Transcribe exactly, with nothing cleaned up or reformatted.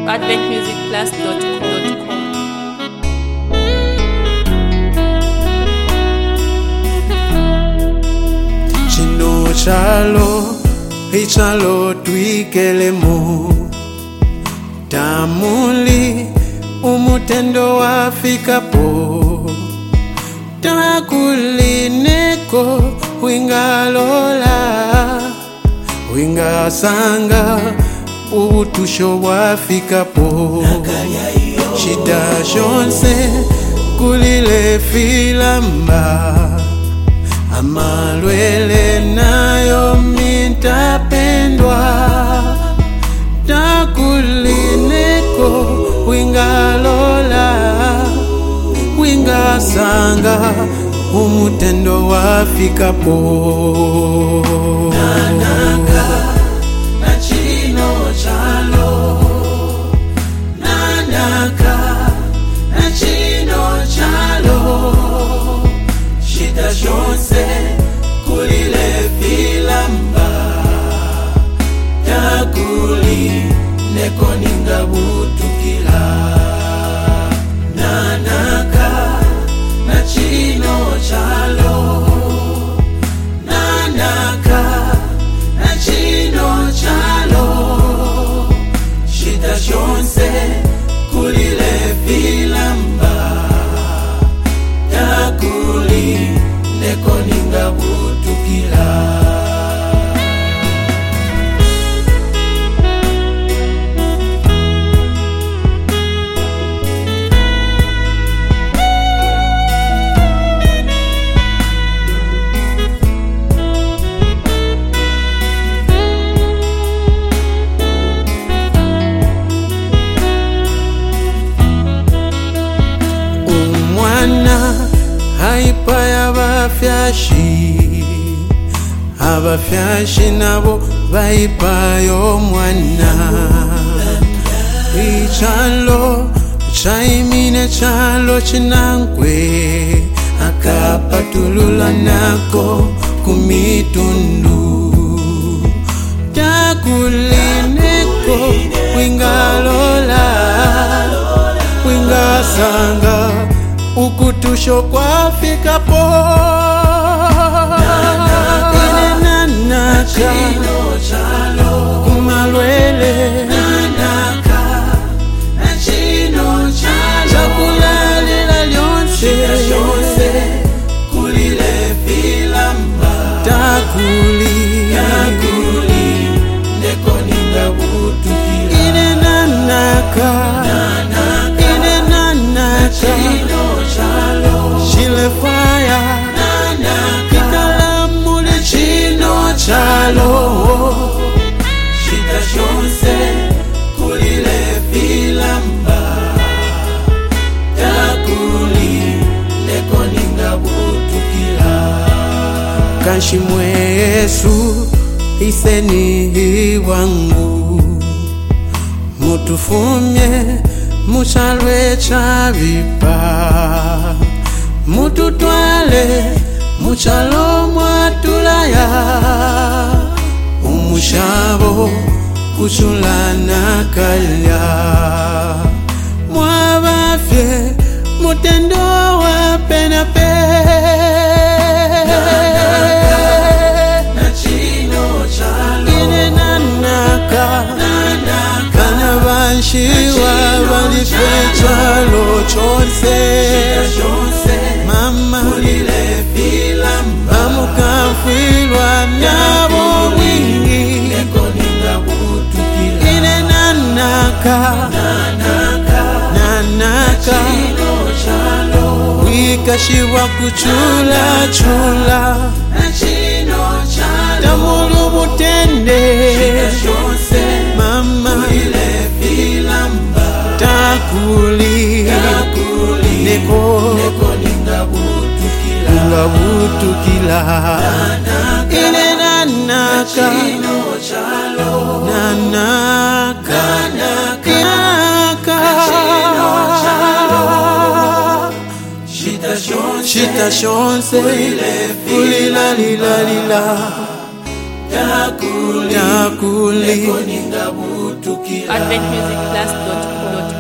advent music class dot com. Chino chalo, ichalo twikelemo tamuli umutendo wafikapo takulineko wingalola wingasanga ubutusho wafikapo shida shonse kulile filamba amalwele nayo mitapendwa takulineko wingalola wingasanga umutendo wafikapo nanaka na chino chalo nanaka na chino chalo shida shonse kulile filamba takuli neko ningabutukila nanaka na chino chalo nanaka na chino chalo shida shonse kulile filamba takuli neko ningabutukila haipaya bafyashi abafyashi nabo baipayo mwana ichalo chaimine chalo chinankwe akapatulula nako kumitundu takulineko wingalola wingasanga ukutusho kwafikapo ine nanaka kumalwele nanaka na chino chalo chakulalila lyonse kulile filamba takuli takuli neko ningabutukila ine nanaka ine nanaka Chile fire Kitala mule chino chalo Shida shonse kulile filamba takuli leko ningabutukila kanshimwe Yesu iseni wangu mutufumye muchalwe chavipa mututwale muchalo mwatulaya umushabo kuchulana kalya mwabafye mutendo wa penape na chino chalo ine nanaka kana banshiwa balifechalo chonse mama kulile filamba mukafilwa nabo wingi neko ningabutukila ine nanaka nanaka nanaka chino chalo wikashiwa kuchula chula na chino chalo tamulu mutende mama kulile filamba takuli takuli neko neko ningabutukila ningabutukila ine nanaka nanaka nanaka shita shonse kulila lila lila takuli advent music class dot com.